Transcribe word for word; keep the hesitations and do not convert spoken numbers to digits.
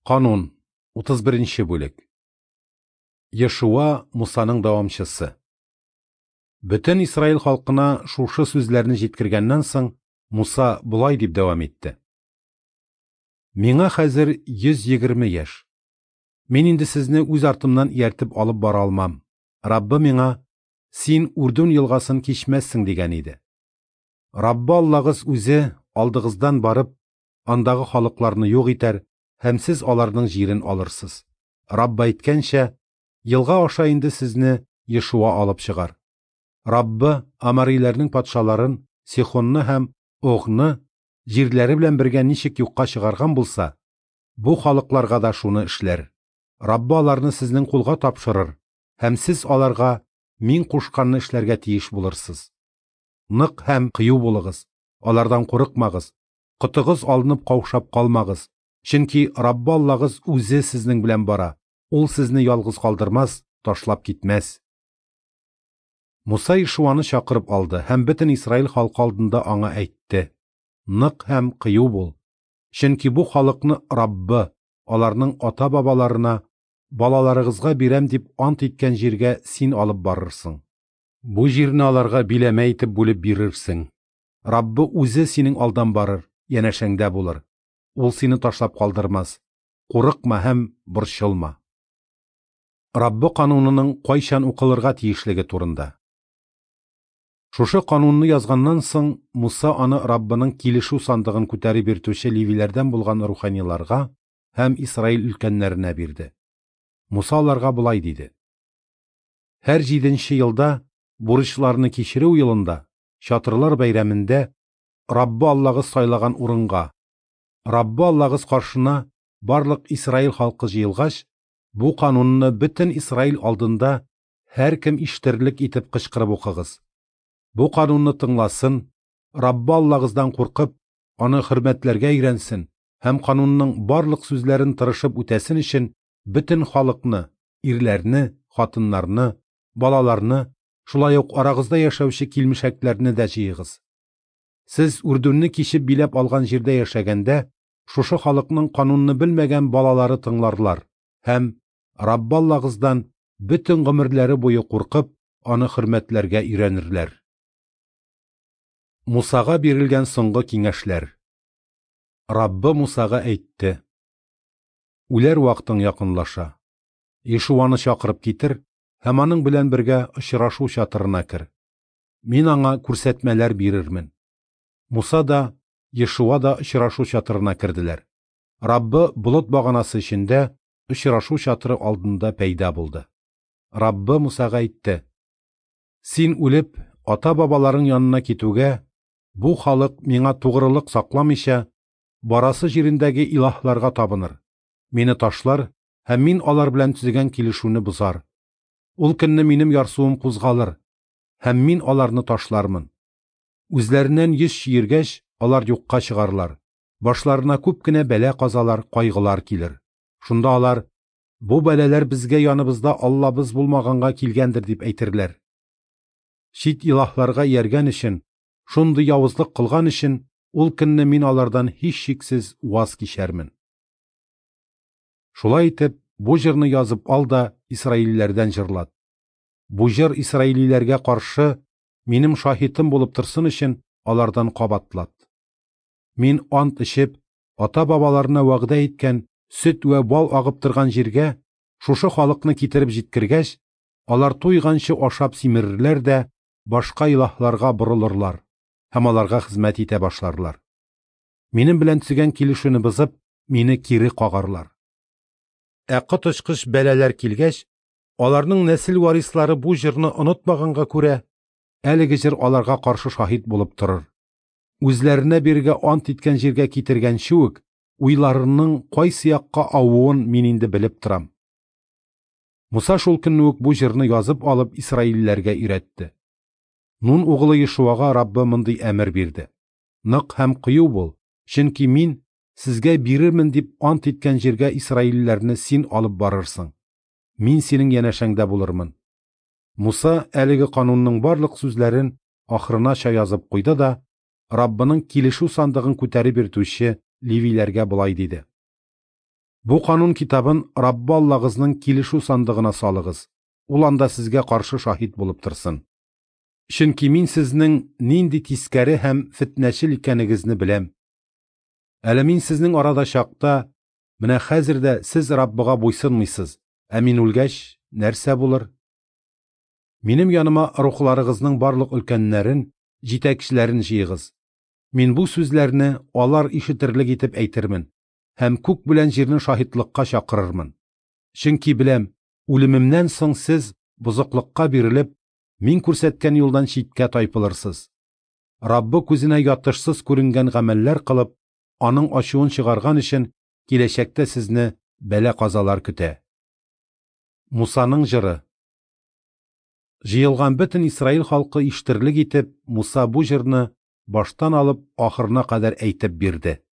Канун утыз беренче бүлек. Йешуа Мусаның дәвамчысы. Бөтен Исраил халкына шушы сүзләрне җиткергәннән соң Муса булай дип дәвам итте. Миңа хәзер йөз егерме яшь. Мин инде сезне үз артымнан ияртеп алып бара алмам. Раббы миңа: "Син Үрдүн елгасын кичмәссең" дигән иде. Раббы Аллагыз үзе алдыгыздан барып, андагы халыкларны юк итәр һәм сез аларның җирен алырсыз. Раббы әйткәнчә, елга аша инде сезне Йешуа алып чыгар. Раббы Амариләрнең патшаларын, Сихонны һәм Огны җирләре белән бергә ничек юкка чыгарган булса, бу халыкларга да шуны эшләр. Раббы аларны сезнең кулга тапшырыр һәм сез аларга мин кушканны эшләргә тиеш булырсыз. Нык һәм кыю булыгыз, алардан курыкмагыз, котыгыз алынып каушап калмагыз, чөнки Раббы Аллагыз үзе сезнең белән бара. Ул сезне ялгыз калдырмас, ташлап китмәс. Муса Йешуаны чакырып алды һәм бөтен Исраил халкы алдында аңа әйтте: "Нык һәм кыю бул, чөнки бу халыкны Раббы аларның ата-бабаларына, балаларыгызга бирәм дип ант иткән җиргә син алып барырсың. Бу җирне аларга биләмә итеп бүлеп бирерсең. Раббы үзе синең алдан барыр, янәшәңдә булыр. Ул сине ташлап калдырмас. Курыкма һәм борчылма." Раббы канунының кайчан укылырга тиешлеге турында. Шушы канунны язганнан соң Муса аны Раббының килешү сандыгын күтәреп йөртүче ливиләрдән булган руханиларга һәм Исраил өлкәннәренә бирде. Муса аларга булай диде: "Һәр җиденче елда, бурычларны кичерү елында, чатырлар бәйрәмендә, Раббы Аллагыз сайлаган урынга, Раббы Аллагыз каршына барлык Исраил халкы җыелгач, бу канунны бөтен Исраил алдында һәр кем ишетерлек итеп кычкырып укыгыз. Бу канунны тыңласын, Раббы Аллагыздан куркып, аны хөрмәтләргә өйрәнсен һәм канунның барлык сүзләрен тырышып үтәсен өчен бөтен халыкны, ирләрне, хатыннарны, балаларны, шулай ук арагызда яшәүче килмешәкләрне дә җыегыз. Сез Үрдүнне кичеп биләп алган җирдә яшәгәндә, шушы халыкның канунны белмәгән балалары тыңларлар һәм Раббы Аллагыздан бөтен гомерләре буе куркып, аны хөрмәтләргә өйрәнерләр." Мусага бирелгән соңгы киңәшләр. Раббы Мусага әйтте: "Үләр вакытың якынлаша. Йешуаны чакырып китер һәм аның белән бергә очрашу чатырына кер. Мин аңа күрсәтмәләр бирермен." Муса да, Йешуа да очрашу чатырына керделәр. Раббы болыт баганасы эчендә очрашу чатыры алдында пәйда булды. Раббы Мусага әйтте: "Син үлеп, ата-бабаларың янына китүгә, бу халык миңа тугрылык сакламыйча, барасы җирендәге илаһларга табыныр, мине ташлар һәм мин алар белән төзегән килешүне бозар. Ул көнне минем ярсуым кузгалыр һәм мин аларны ташлармын. Үзләреннән йөз чиергәч, алар юкка чыгарлар. Башларына күп кенә бәлә казалар, кайгылар килер. Шунда алар: бу бәләләр безгә яныбызда Аллабыз булмаганга килгәндер дип әйтерләр. Чит илаһларга ияргән өчен, шундый явызлык кылган өчен, ул көнне мин алардан һич шиксез ваз кичәрмен. Шулай итеп, бу җырны язып ал да Исраилләрдән җырлат. Бу җыр Исраилләргә каршы минем шаһитым булып торсын өчен алардан кабатлат. Мин ант ичеп, ата-бабаларына вәгъдә иткән сөт вә бал агып торган җиргә шушы халыкны китереп җиткергәч, алар туйганчы ашап симерерләр дә башка илаһларга борылырлар һәм аларга хезмәт итә башларлар. Минем белән төзегән килешүне бозып, мине кире кагарлар. Ә коточкыч бәләләр килгәч, аларның нәсел варислары бу җырны онытмаганга күрә, әлеге җыр аларга каршы шаһит булып торыр. Үзләренә биргә ант иткән җиргә китергәнче үк, уйларының кайсы якка авуын мин инде белеп торам." Муса шул көнне үк бу җырны язып алып Исраилләргә өйрәтте. Нун угылы Йешуага Раббы мондый әмер бирде: "Нык һәм кыю бул, чөнки мин сезгә бирермен дип ант иткән җиргә Исраилләрне син алып барырсың. Мин синең янәшәңдә булырмын." Муса әлеге канунның барлык сүзләрен ахырынача язып куйды да, Раббының килешү сандыгын күтәреп йөртүче ливиләргә булай диде: Бу канун китабын Раббы Аллагызның килешү сандыгына салыгыз. Ул анда сезгә каршы шаһид булып торсын. Чөнки мин сезнең нинди тискәре һәм фитнәчел икәнегезне беләм. Әле мин сезнең арада чакта, менә хәзер дә сез Раббыга буйсынмыйсыз, ә мин үлгәч, нәрсә булыр? Минем яныма рухларыгызның барлык өлкәннәрен, җитәкчеләрен җыегыз. Мин бу сүзләрне алар ишетерлек итеп әйтермен, һәм күк белән җирне шаһитлыкка чакырырмын. Чөнки беләм, үлемемнән соң сез бузыклыкка бирелеп, мин күрсәткән юлдан читкә тайпылырсыз. Раббы күзенә ятышсыз күренгән гамәлләр кылып, аның ачуын чыгарган өчен киләчәктә сезне бәла-казалар көтә. Мусаның җыры. Җыелган бөтен Исраил халкы ишетерлек итеп, Муса бу җырны баштан алып ахырына кадәр әйтеп бирде.